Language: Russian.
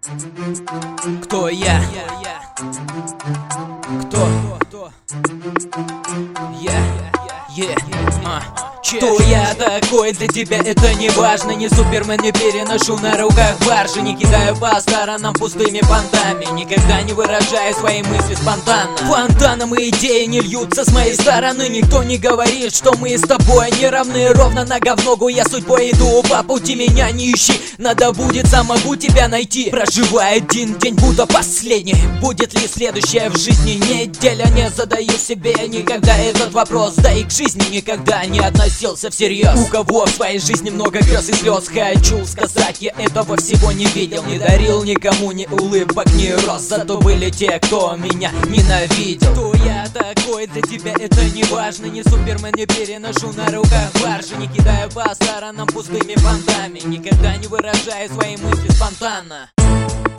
Кто я? Кто? Кто я такой для тебя, это не важно. Не супермен, не переношу на руках баржи. Не кидаю по сторонам пустыми понтами. Никогда не выражаю свои мысли спонтанно. Фонтаном идеи не льются с моей стороны. Никто не говорит, что мы с тобой не равны. Ровно нога в ногу, я судьбой иду по пути. Меня не ищи, надо будет, сам могу тебя найти. Проживая один день, будто последний. Будет ли следующая в жизни неделя? Не задаю себе никогда этот вопрос. Да и к жизни никогда не относился всерьез. У кого в своей жизни много грез и слез? Хочу сказать, я этого всего не видел. Не дарил никому ни улыбок, ни роз. Зато были те, кто меня ненавидел. Кто я такой для тебя, это не важно. Не супермен, не переношу на руках баржи. Не кидаю по сторонам пустыми понтами. Никогда не выражаю свои мысли спонтанно.